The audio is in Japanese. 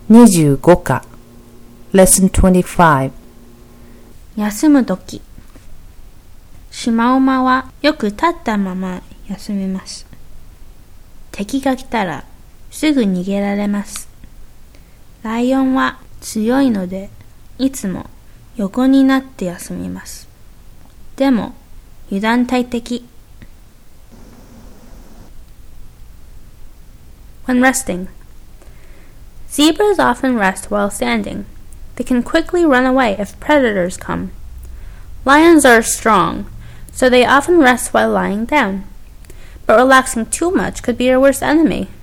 25課 Lesson 25 休むとき。シマウマはよく立ったまま休みます。敵が来たらすぐ逃げられます。ライオンは強いのでいつも横になって休みます。でも油断大敵。When resting. Zebras often rest while standing. They can quickly run away if predators come. Lions are strong, so they often rest while lying down. But relaxing too much could be your worst enemy.